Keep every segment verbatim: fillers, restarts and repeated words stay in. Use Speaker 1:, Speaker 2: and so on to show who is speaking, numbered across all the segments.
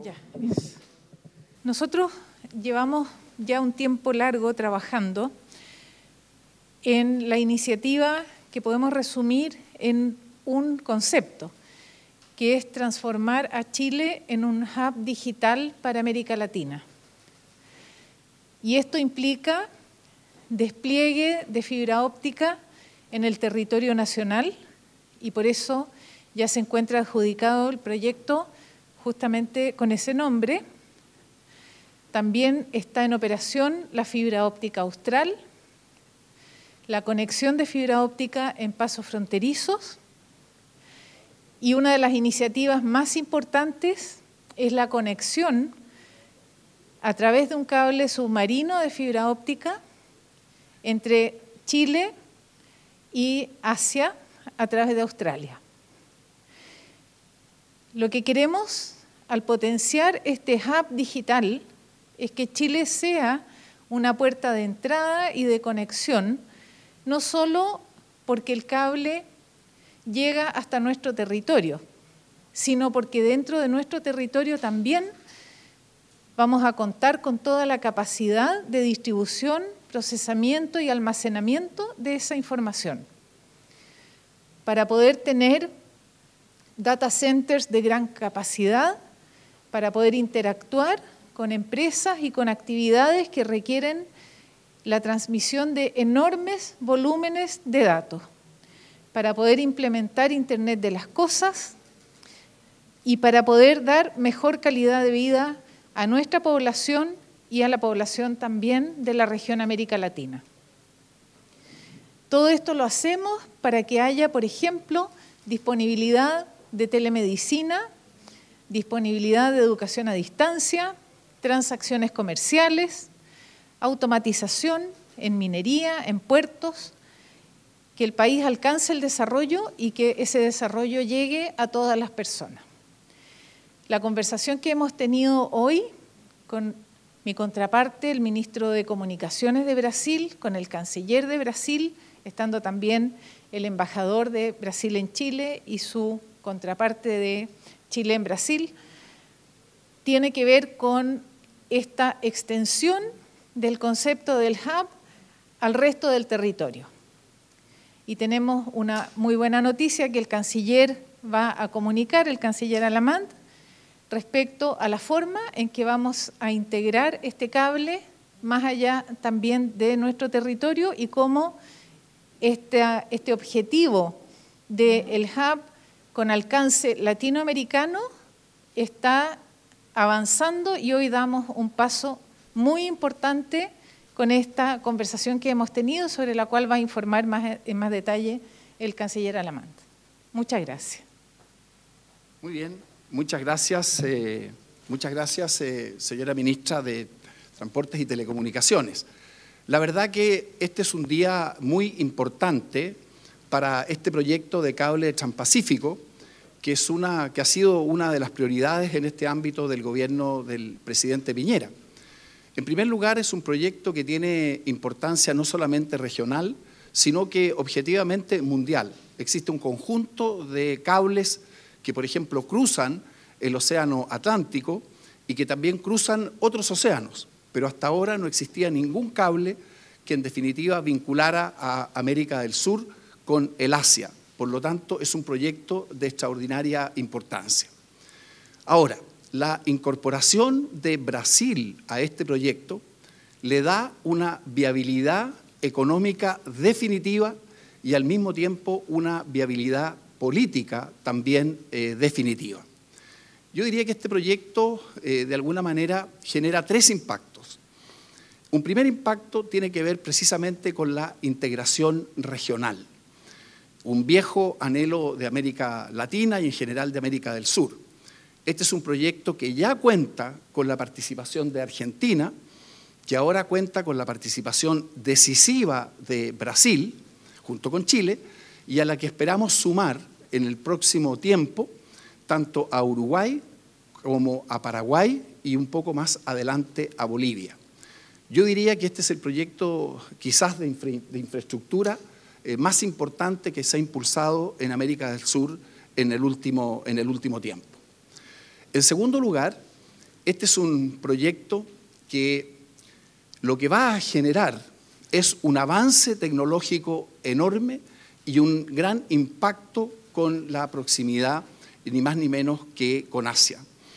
Speaker 1: Ya. Nosotros llevamos ya un tiempo largo trabajando en la iniciativa que podemos resumir en un concepto, que es transformar a Chile en un hub digital para América Latina. Y esto implica despliegue de fibra óptica en el territorio nacional, y por eso ya se encuentra adjudicado el proyecto justamente con ese nombre. También está en operación la fibra óptica austral, la conexión de fibra óptica en pasos fronterizos, y una de las iniciativas más importantes es la conexión a través de un cable submarino de fibra óptica entre Chile y Asia a través de Australia. Lo que queremos al potenciar este hub digital es que Chile sea una puerta de entrada y de conexión, no solo porque el cable llega hasta nuestro territorio, sino porque dentro de nuestro territorio también vamos a contar con toda la capacidad de distribución, procesamiento y almacenamiento de esa información, para poder tener data centers de gran capacidad, para poder interactuar con empresas y con actividades que requieren la transmisión de enormes volúmenes de datos, para poder implementar Internet de las cosas y para poder dar mejor calidad de vida a nuestra población y a la población también de la región América Latina. Todo esto lo hacemos para que haya, por ejemplo, disponibilidad de telemedicina, disponibilidad de educación a distancia, transacciones comerciales, automatización en minería, en puertos, que el país alcance el desarrollo y que ese desarrollo llegue a todas las personas. La conversación que hemos tenido hoy con mi contraparte, el ministro de Comunicaciones de Brasil, con el canciller de Brasil, estando también el embajador de Brasil en Chile y su contraparte de Chile en Brasil, tiene que ver con esta extensión del concepto del hub al resto del territorio. Y tenemos una muy buena noticia que el canciller va a comunicar, el canciller Alamand, respecto a la forma en que vamos a integrar este cable más allá también de nuestro territorio y cómo este, este objetivo del hub con alcance latinoamericano está avanzando y hoy damos un paso muy importante con esta conversación que hemos tenido, sobre la cual va a informar más, en más detalle el canciller Alamand. Muchas gracias.
Speaker 2: Muy bien, muchas gracias, eh, muchas gracias, eh, señora ministra de Transportes y Telecomunicaciones. La verdad que este es un día muy importante para este proyecto de cable transpacífico, que, es una, que ha sido una de las prioridades en este ámbito del gobierno del presidente Piñera. En primer lugar, es un proyecto que tiene importancia no solamente regional, sino que objetivamente mundial. Existe un conjunto de cables que, por ejemplo, cruzan el océano Atlántico y que también cruzan otros océanos, pero hasta ahora no existía ningún cable que en definitiva vinculara a América del Sur con el Asia. Por lo tanto, es un proyecto de extraordinaria importancia. Ahora, la incorporación de Brasil a este proyecto le da una viabilidad económica definitiva y al mismo tiempo una viabilidad política también eh, definitiva. Yo diría que este proyecto eh, de alguna manera genera tres impactos. Un primer impacto tiene que ver precisamente con la integración regional, un viejo anhelo de América Latina y en general de América del Sur. Este es un proyecto que ya cuenta con la participación de Argentina, que ahora cuenta con la participación decisiva de Brasil, junto con Chile, y a la que esperamos sumar en el próximo tiempo, tanto a Uruguay como a Paraguay y un poco más adelante a Bolivia. Yo diría que este es el proyecto quizás de, infra de infraestructura eh, más importante que se ha impulsado en América del Sur en el último, en el último tiempo. En segundo lugar, Este es un proyecto que lo que va a generar es un avance tecnológico enorme y un gran impacto con la proximidad, ni más ni menos que con Asia.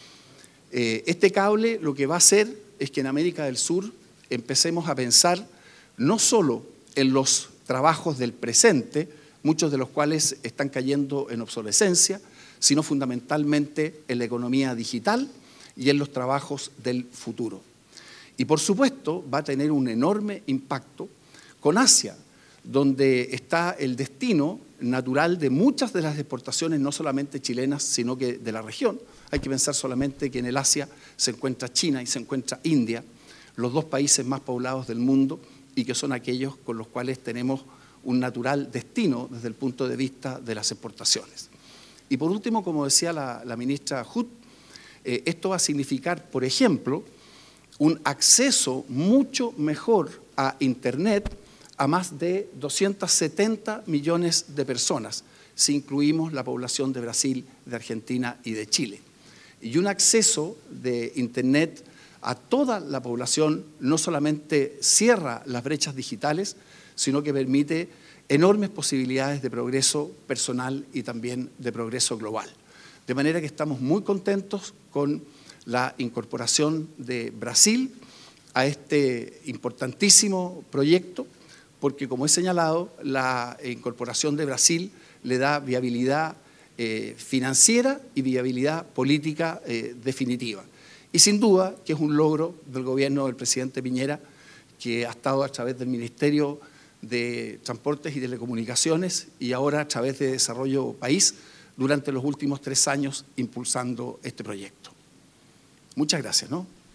Speaker 2: Eh, este cable lo que va a hacer es que en América del Sur empecemos a pensar no solo en los trabajos del presente, muchos de los cuales están cayendo en obsolescencia, sino fundamentalmente en la economía digital y en los trabajos del futuro. Y por supuesto va a tener un enorme impacto con Asia, donde está el destino natural de muchas de las exportaciones, no solamente chilenas, sino que de la región. Hay que pensar solamente que en el Asia se encuentra China y se encuentra India, los dos países más poblados del mundo y que son aquellos con los cuales tenemos un natural destino desde el punto de vista de las exportaciones. Y por último, como decía la, la ministra Hood, eh, esto va a significar, por ejemplo, un acceso mucho mejor a Internet a más de doscientos setenta millones de personas, si incluimos la población de Brasil, de Argentina y de Chile. Y un acceso de Internet a toda la población no solamente cierra las brechas digitales, sino que permite enormes posibilidades de progreso personal y también de progreso global. De manera que estamos muy contentos con la incorporación de Brasil a este importantísimo proyecto, porque como he señalado, la incorporación de Brasil le da viabilidad eh, financiera y viabilidad política eh, definitiva. Y sin duda que es un logro del gobierno del presidente Piñera, que ha estado a través del Ministerio de Transportes y Telecomunicaciones y ahora a través de Desarrollo País durante los últimos tres años impulsando este proyecto. Muchas gracias, ¿no?